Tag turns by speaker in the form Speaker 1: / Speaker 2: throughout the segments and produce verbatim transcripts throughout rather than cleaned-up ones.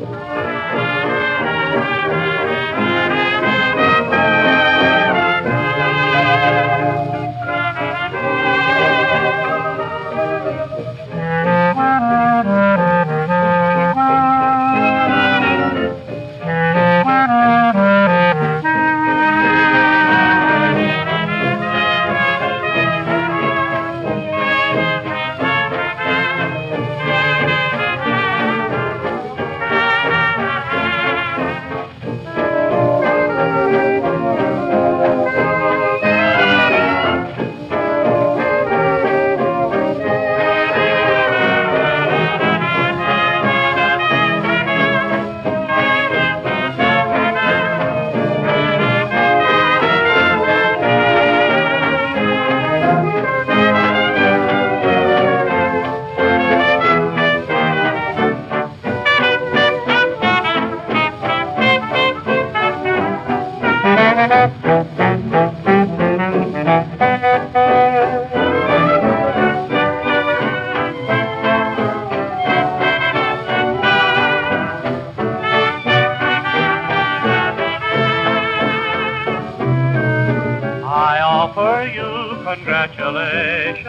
Speaker 1: I offer you congratulations.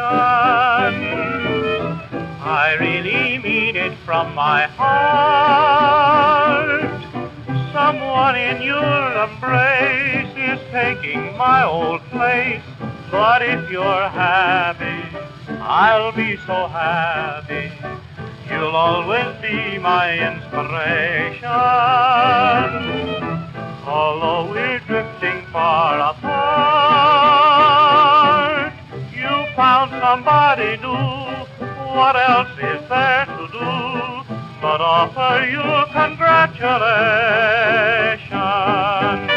Speaker 1: I really mean it from my heart. Someone in your embrace is taking my old place. But if you're happy, I'll be so happy. You'll always be my inspiration. Although we're drifting far apart, you found somebody new. What else is there to do but offer you congratulations?